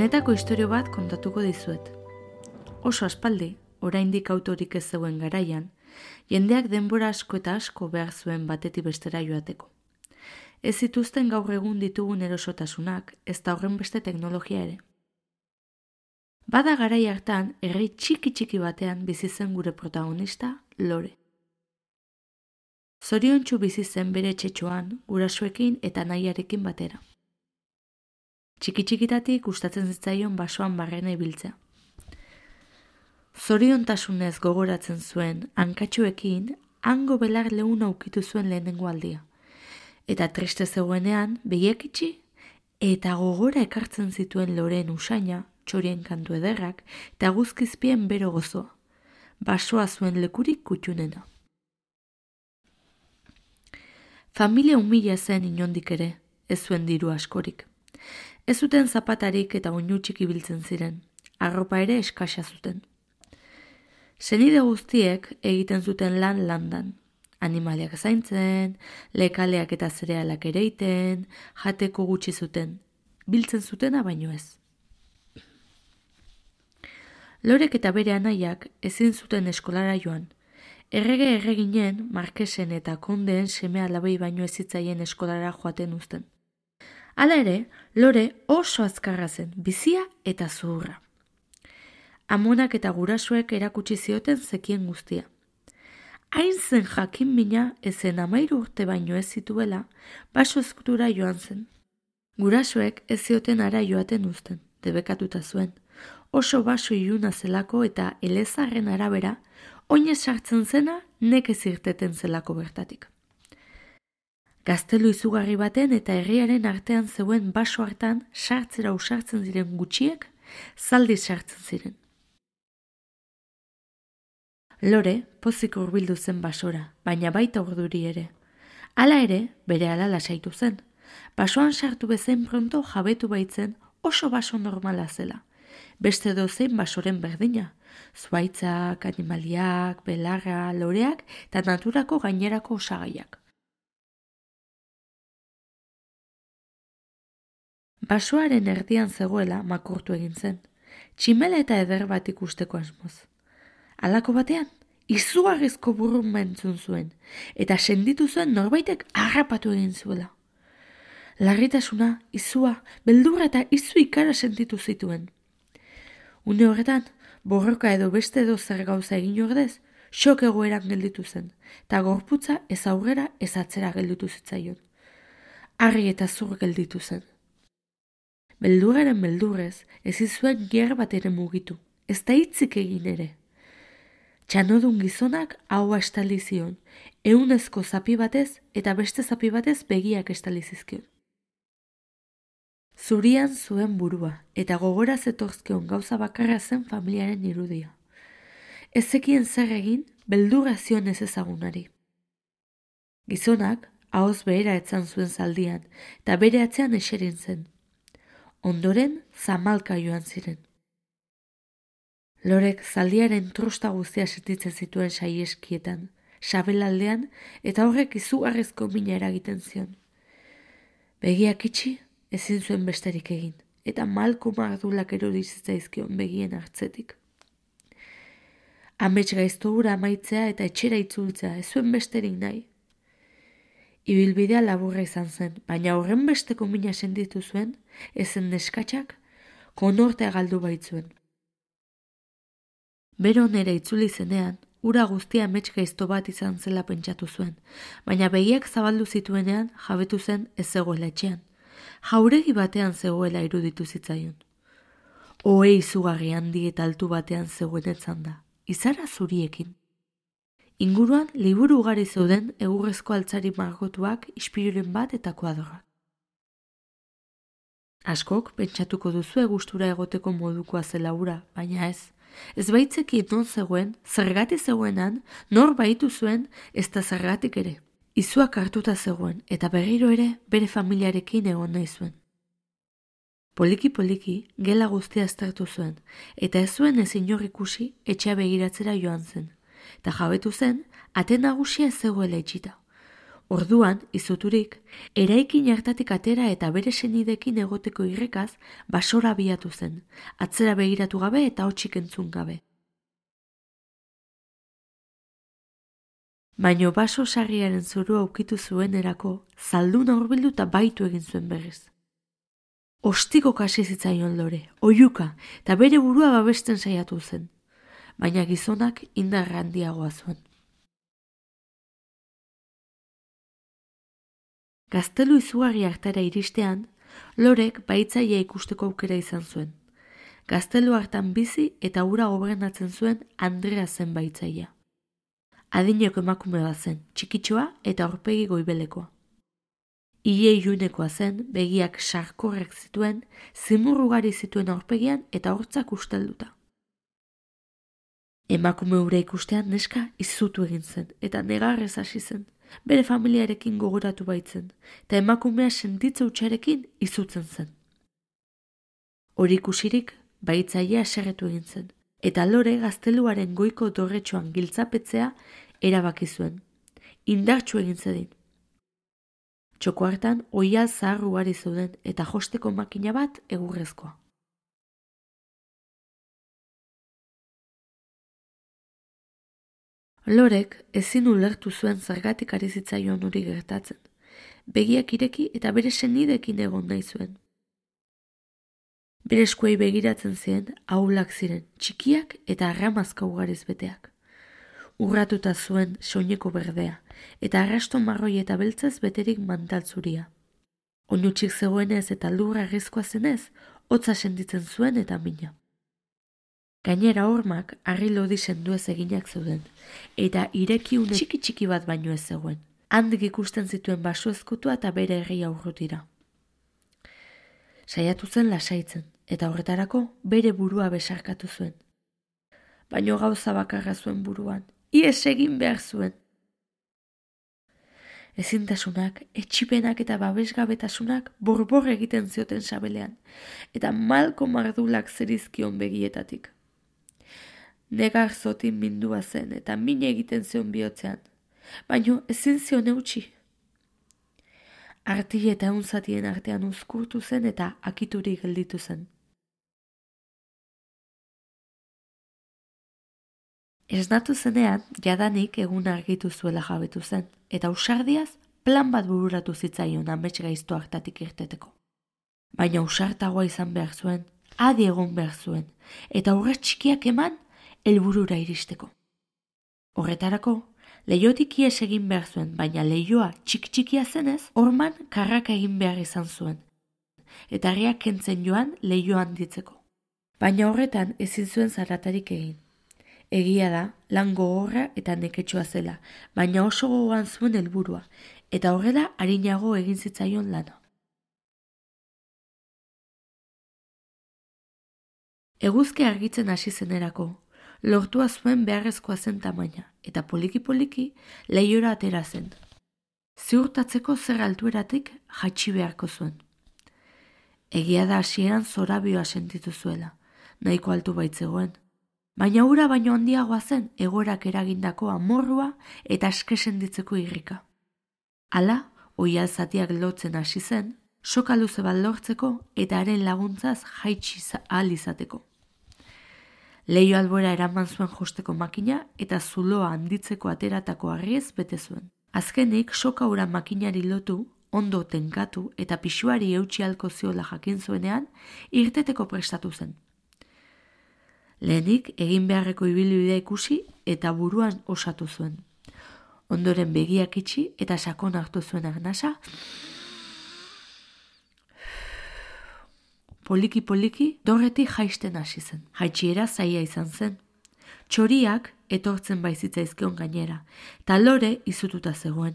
Benetako istorio bat kontatuko dizuet. Oso aspaldi, oraindik autorik ez zegoen garaian, jendeak denbora asko eta asko behar zuen batetik bestera joateko. Ez zituzten gaur egun ditugun erosotasunak, ez da horren beste teknologia ere. Bada garai hartan, herri txiki batean bizi zen gure protagonista, Lore. Zoriontsu bizi zen bere etxetxoan, gurasoekin eta nahiarekin batera. Txikitatik gustatzen zitzaion basoan barrena ibiltzea. Zoriontasunez gogoratzen zuen hankatxoekin hango belar leuna ukitu zuen lehenengo aldia. Eta triste zegoenean begiak itxi eta gogora ekartzen zituen Loreen usaina, txorien kantu ederrak eta guzkizpien bero gozoa. Basoa zuen lekurik kutxunena. Familia umila zen inondik ere, ez zuen diru askorik. Ez zuten zapatarik eta oinu txiki biltzen ziren, arropa ere eskasa zuten. Senide guztiek egiten zuten landan, animaliak zaintzen, lekaleak eta zerealak ereiten, jateko gutxi zuten, biltzen zutena baino ez. Lorek eta bere anaiak ezin zuten eskolara joan, erreginen, markesen eta kondeen seme alabei baino ez zitzaien eskolara joaten uzten. Hala ere, Lore oso azkarra zen, bizia eta zuhurra. Amonak eta gurasoek erakutsi zioten zekien guztia. Hain zen jakin mina ezen 13 urte baino ez zituela, baso eskutura joan zen. Gurasoek ez zioten ara joaten uzten, debekatuta zuen. Oso baso iluna zelako eta elezarren arabera, oinez sartzen zena nekez irteten zelako bertatik. Gaztelu izugarri baten eta herriaren artean zeuen baso hartan sartzera usartzen ziren gutxiek, zaldi sartzen ziren. Lore pozik hurbildu zen basora, baina baita urduri ere. Hala ere, bere ala lasaitu zen. Basoan sartu bezain pronto jabetu baitzen oso baso normala zela. Beste dozein basoren berdina, zuaitzak, animaliak, belarra, loreak eta naturako gainerako osagaiak. Basoaren erdian zegoela makurtu egin zen, tximela eta eder bat ikusteko asmoz. Halako batean, izugarrizko burrun entzun zuen, eta senditu zuen norbaitek harrapatu egin zuela. Larritasuna, izua, beldurra eta izu ikara sentitu zituen. Une horretan, borroka edo beste edo zer gauza egin ordez, xok egoeran gelditu zen, eta gorputza ez aurrera ez atzera gelditu zitzaion. Arri eta zur gelditu zen. Beldurraren beldurrez, ez izuen gier bat ere mugitu, ez da hitzik egin ere. Txanodun gizonak haua estali zion, ehunezko zapi batez eta beste zapi batez begiak estali zizkion. Zurian zuen burua eta gogora zetorzkion gauza bakarra zen familiaren irudia. Ez zekien zer egin, beldurra zion ez ezagunari. Gizonak ahoz behera etzan zuen zaldian eta bere atzean eserin zen. Ondoren zamalka joan ziren. Lorek zaldiaren trosta guztia sentitzen zituen saieskietan, sabelaldean eta horrek izugarrizko mina eragiten zion. Begiak itxi, ezin zuen besterik egin, eta malko mardulak erudizitzaizkion begien hartzetik. Amets gaizto hura amaitzea eta etxera itzultzea ez zuen besterik nahi. Ibilbidea laburra izan zen, baina horren besteko mina sentitu zuen, ezen neskatxak, konortea galdu baitzuen. Bero nere itzuli zenean, ura guztia amets gaizto bat izan zela pentsatu zuen, baina begiak zabaldu zituenean jabetu zen ez zegoela etxean. Jauregi batean zegoela iruditu zitzaion. Ohe izugarri handi eta altu batean zegoen etzan da, izara zuriekin. Inguruan liburu ugari zeuden egurrezko altzari margotuak, ispiluren bat eta kuadroak. Askok pentsatuko duzue gustura egoteko modukoa zela ura, baina ez. Ez baitzekien non zegoen, zergatik zegoenan, nor baitu zuen, ez da zergatik ere. Izuak hartuta zegoen eta berriro ere bere familiarekin egon nahi zuen. Poliki, gela guztia aztertu zuen, eta ez zuen ez inor ikusi etxea begiratzera joan zen. Eta jabetu zen, ate nagusia ez zegoela itxita. Orduan, izuturik, eraikin hartatik atera eta bere senidekin egoteko irrekaz, basora abiatu zen, atzera begiratu gabe eta hotsik entzun gabe. Baino baso sarriaren zurua ukitu zuen erako, zalduna hurbildu eta baitu egin zuen berriz. Ostiko kasi zitzaion Lore, oihuka, eta bere burua babesten saiatu zen, baina gizonak indar handiagoa zuen. Gaztelu izugarri hartara iristean, Lorek baitzailea ikusteko aukera izan zuen. Gaztelu hartan bizi eta hura gobernatzen zuen Andrea zen baitzailea. Adineko emakume bat zen, txikitxoa eta aurpegi goibelekoa. Ile ilunekoa zen, begiak sarkorrak zituen, zimur ugari zituen aurpegian eta hortzak ustelduta. Emakume hura ikustean neska izutu egin zen eta negarrez hasi zen. Bere familiarekin gogoratu baitzen, eta emakumea sentitze hutsarekin izutzen zen. Hori ikusirik, baitzailea haserretu egin zen, eta Lore gazteluaren goiko dorretxoan giltzapetzea erabaki zuen. Indartsu egin zedin. Txoko hartan, oihal zahar ugari zeuden eta josteko makina bat egurrezkoa. Lorek ezin ulertu zuen zergatik ari zitzaion hori gertatzen. Begiak ireki eta bere senideekin egon nahi zuen. Bere eskuei begiratzen ziren, ahulak ziren, txikiak eta arramazka ugariz beteak. Urratuta zuen soineko berdea, eta arrasto marroi eta beltzez beterik mantaltzuria. Oinutsik zegoenez eta lurra arrizkoa zenez, hotza sentitzen zuen eta mina. Gainera hormak harri lodi senduez eginak zeuden, eta irekiune txiki bat baino ez zegoen. Handik ikusten zituen baso ezkutua eta bere herria urrutira. Saiatu zen lasaitzen, eta horretarako bere burua besarkatu zuen. Baino gauza bakarra zuen buruan, ihes egin behar zuen. Ezintasunak, etxipenak eta babesgabetasunak borbor egiten zioten sabelean, eta malko mardulak zerizkion begietatik. Negar zotin mindua zen eta mine egiten zion bihotzean, baino ezin zion eutsi. Arti eta unzatien artean uzkurtu zen eta akiturik gelditu zen. Esnatu zenean, jadanik egun argitu zuela jabetu zen, eta ausardiaz plan bat bururatu zitzaion amets gaizto hartatik irteteko. Baina ausartagoa izan behar zuen, adi egon behar zuen, eta urrats txikiak eman, helburura iristeko. Horretarako, leihotik ihes egin behar zuen, baina leihoa txikia zenez, horman karraka egin behar izan zuen, eta harriak kentzen joan leihoa handitzeko. Baina horretan ezin zuen zaratarik egin. Egia da, lan gogorra eta neketsua zela, baina oso gogoan zuen helburua, eta horrela arinago egin zitzaion lana. Eguzki argitzen hasi zenerako, lortua zuen beharrezkoa zen tamaina, eta poliki-poliki leihora atera zen. Ziurtatzeko zer altueratik jaitsi beharko zuen. Egia da hasieran zorabioa sentitu zuela, nahiko altu baitzegoen. Baina ura baino handiagoa zen egoerak eragindako amorrua eta aske sentitzeko irrika. Hala, oihal zatiak lotzen hasi zen, soka luze bat lortzeko eta haren laguntzaz jaitsi ahal izateko. Leiho albora eraman zuen josteko makina eta zuloa handitzeko ateratako harriez bete zuen. Azkenik, soka ura makinari lotu, ondo tenkatu eta pisuari eutsi halko ziola jakin zuenean, irteteko prestatu zen. Lehenik, egin beharreko ibilbidea ikusi eta buruan osatu zuen. Ondoren begiak itxi eta sakon hartu zuen arnasa, poliki-poliki dorretik jaisten hasi zen. Jaitsiera zaila izan zen. Txoriak etortzen baizitzaizkion gainera, eta Lore izututa zegoen.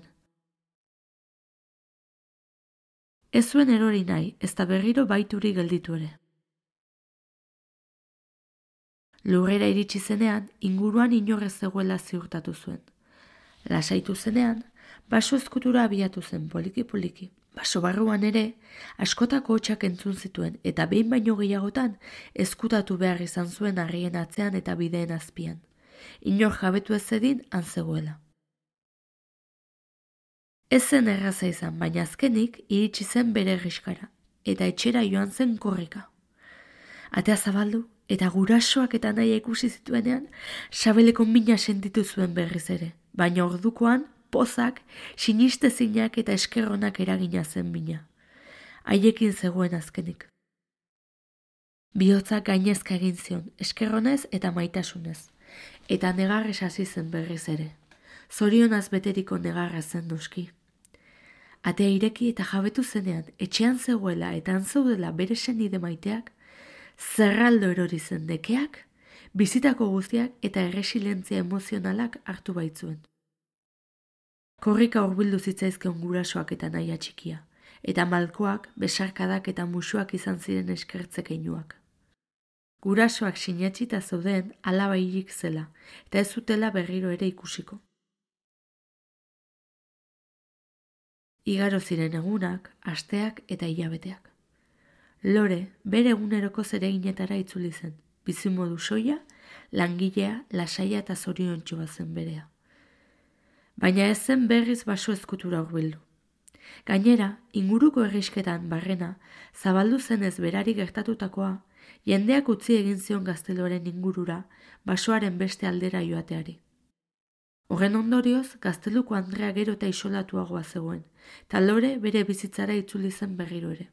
Ez zuen erori nahi, ez da berriro baituri gelditu ere. Lurrera iritsi zenean, inguruan inorrez zegoela ziurtatu zuen. Lasaitu zenean, baso ezkutura abiatu zen poliki-poliki. Baso barruan ere, askotako hotsak entzun zituen eta behin baino gehiagotan ezkutatu behar izan zuen harrien atzean eta bideen azpian. Inor jabetu ez zedin han zegoela. Ez zen erraza izan, baina azkenik iritsi zen bere herriskara, eta etxera joan zen korrika. Atea zabaldu, eta gurasoak eta nahi ikusi zituenean, sabeleko mina sentitu zuen berriz ere, baina ordukoan, pozak, sinistezinak eta eskerronak eragina zen mina. Haiekin zegoen azkenik. Bihotzak gainezka egin zion, eskerronez eta maitasunez, eta negarrez hasi zen berriz ere. Zorionaz beteriko negarra zen noski. Atea ireki eta jabetu zenean, etxean zegoela eta antzeudela bere senide maiteak, zerraldo erori zen nekeak, bizitako guztiak eta erresilientzia emozionalak hartu baitzuen. Korrika hurbildu zitzaizkion gurasoak eta nahia txikia, eta malkoak, besarkadak eta musuak izan ziren eskertzekeinuak. Gurasoak sinetxita zeuden alaba hirik zela, eta ez zutela berriro ere ikusiko. Igaro ziren egunak, asteak eta hilabeteak. Lore bere eguneroko zereginetara itzuli zen, bizimodu soila, langilea, lasaia eta zoriontsu zen berea. Baina ez zen berriz baso ezkutura hurbildu. Gainera, inguruko herrisketan barrena, zabaldu zenez berari gertatutakoa, jendeak utzi egin zion gazteluaren ingurura, basoaren beste aldera joateari. Horren ondorioz, gazteluko andrea gero eta isolatuagoa zegoen, eta Lore bere bizitzara itzuli zen berriro ere.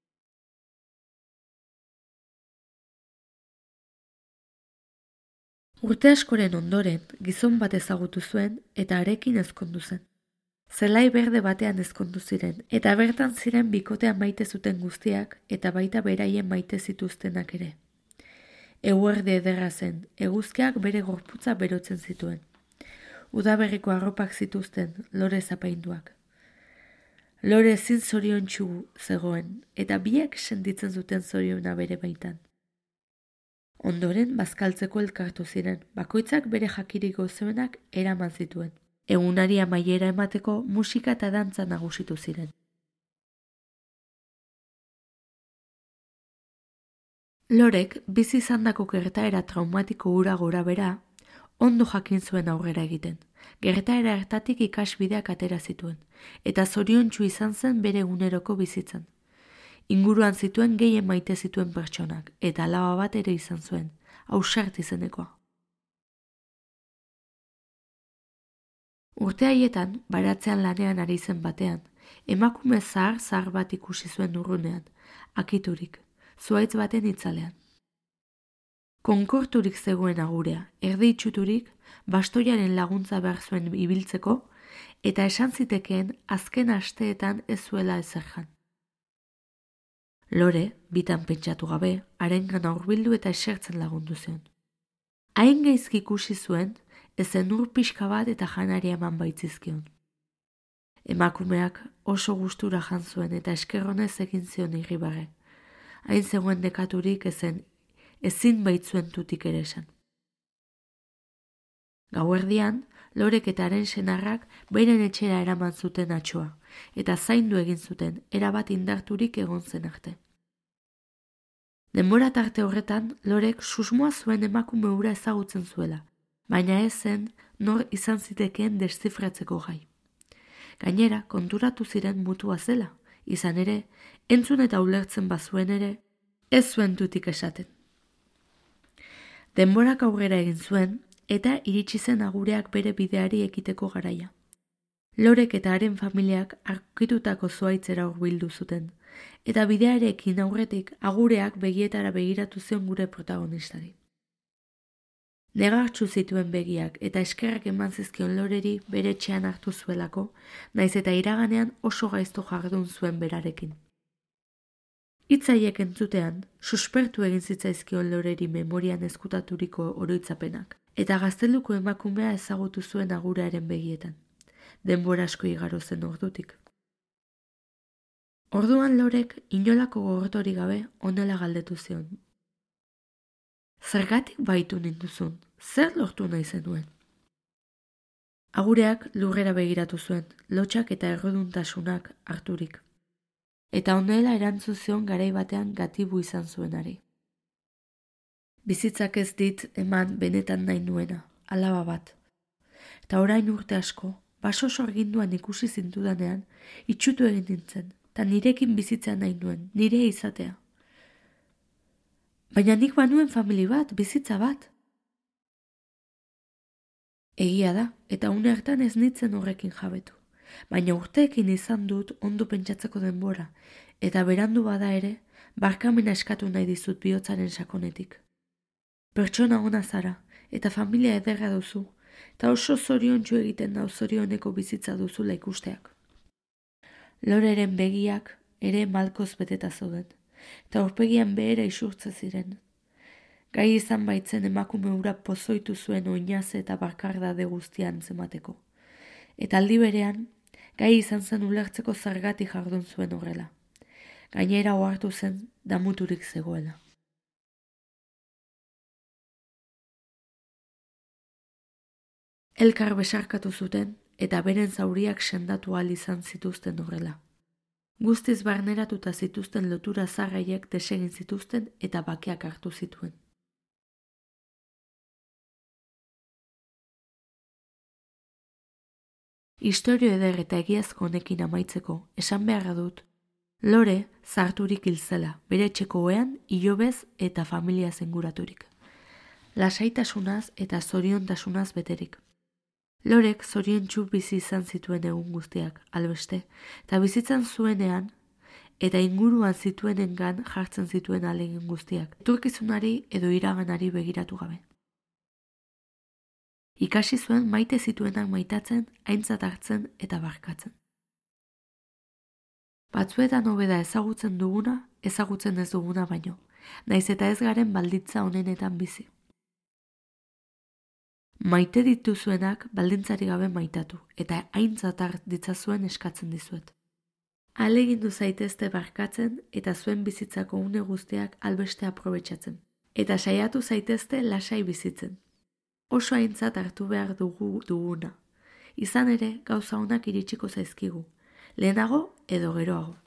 Urte askoren ondoren, gizon bat ezagutu zuen eta harekin ezkondu zen. Zelai berde batean ezkondu ziren, eta bertan ziren bikotean maite zuten guztiak eta baita beraien maite zituztenak ere. Eguerde ederra zen, eguzkiak bere gorputza berotzen zituen. Udaberriko arropak zituzten, Lore zapainduak. Lore ezin zoriontsu zegoen, eta biek sentitzen zuten zoriona bere baitan. Ondoren bazkaltzeko elkartu ziren, bakoitzak bere jakirik gozoenak eraman zituen. Egunari amaiera emateko musika eta dantza nagusitu ziren. Lorek bizi izandako gertaera traumatiko hura gora bera, ondo jakin zuen aurrera egiten. Gertaera hartatik ikasbideak atera zituen, eta zoriontsu izan zen bere eguneroko bizitzan. Inguruan zituen gehien maite zituen pertsonak, eta alaba bat ere izan zuen, ausart izenekoa. Urte haietan, baratzean lanean ari zen batean, emakume zahar bat ikusi zuen urrunean, akiturik, zuhaitz baten itzalean. Konkorturik zegoen agurea, erdi itxuturik, bastoiaren laguntza behar zuen ibiltzeko, eta esan zitekeen azken asteetan ez zuela ezer jan. Lore, bitan pentsatu gabe, harengana hurbildu eta esertzen lagundu zion. Hain gaizki ikusi zuen, ezen ur pixka bat eta janari eman baitzizkion. Emakumeak oso gustura jan zuen eta eskerronez egin zion irribarre. Hain zegoen nekaturik ezin baitzuen tutik ere esan. Gauerdian, Lorek eta haren senarrak beren etxera eraman zuten atxoa, eta zaindu egin zuten, erabat indarturik egon zen arte. Denbora tarte horretan, Lorek susmoa zuen emakume hura ezagutzen zuela, baina ez zen nor izan zitekeen deszifratzeko gai. Gainera, konturatu ziren mutua zela, izan ere, entzun eta ulertzen bazuen ere, ez zuen tutik esaten. Denborak aurrera egin zuen, eta iritsi zen agureak bere bideari ekiteko garaia. Lorek eta haren familiak aurkitutako zuhaitzera hurbildu zuten, eta bidearekin aurretik agureak begietara begiratu zion gure protagonistari. Negartsu zituen begiak eta eskerrak eman zizkion Loreri bere etxean hartu zuelako, naiz eta iraganean oso gaizto jardun zuen berarekin. Hitzaiek entzutean, suspertu egin zitzaizkion Loreri memorian ezkutaturiko oroitzapenak, eta gazteluko emakumea ezagutu zuen agurearen begietan. Denbora asko igaro zen ordutik. Orduan Lorek inolako gogortori gabe honela galdetu zion. Zergatik baitu ninduzun, zer lortu nahi zenuen? Agureak lurrera begiratu zuen, lotxak eta erroduntasunak harturik. Eta honela erantzun zion garai batean gatibu izan zuenari. Bizitzak ez dit eman benetan nahi nuena, alaba bat. Eta orain urte asko, baso sorginduan ikusi zintudanean, itxutu egin nintzen, eta nirekin bizitzea nahi nuen, nire izatea. Baina nik banuen famili bat, bizitza bat. Egia da, eta une hartan ez nintzen horrekin jabetu. Baina urteekin izan dut ondo pentsatzeko denbora, eta berandu bada ere, barkamena eskatu nahi dizut bihotzaren sakonetik. Pertsona ona zara, eta familia ederra duzu, eta oso zoriontsu egiten da zorioneko bizitza duzula ikusteak. Loreren begiak ere malkoz beteta zeuden, eta aurpegian behera isurtze ziren. Gai izan baitzen emakume hura pozoitu zuen oinaze eta barkardade guztian zemateko. Eta aldi berean, gai izan zen ulertzeko zergatik jardun zuen horrela. Gainera ohartu zen damuturik zegoela. Elkar besarkatu zuten eta beren zauriak sendatu ahal izan zituzten horrela. Guztiz barneratuta zituzten lotura zarraiek desegin zituzten eta bakeak hartu zituen. Istorio eder eta egiazko honekin amaitzeko, esan beharra dut, Lore zarturik hil zela, bere etxeko ohean, ilobez eta familia zenguraturik. Lasaitasunaz eta zoriontasunaz beterik. Lorek zoriontsu bizi izan zituen egun guztiak, albeste, eta bizitzan zuenean, eta inguruan zituenengan jartzen zituen ahalegin guztiak, etorkizunari edo iraganari begiratu gabe. Ikasi zuen maite zituenak maitatzen, aintzat hartzen eta barkatzen. Batzuetan hobeda ezagutzen duguna, ezagutzen ez duguna baino, naiz eta ez garen baldintza honenetan bizi. Maite dituzuenak baldintzari gabe maitatu, eta aintzat hart ditzazuen eskatzen dizuet. Ahalegindu zaitezte barkatzen eta zuen bizitzako une guztiak albeste aprobetxatzen, eta saiatu zaitezte lasai bizitzen. Oso aintzat hartu behar duguna. Izan ere, gauza honak iritsiko zaizkigu, lehenago edo geroago.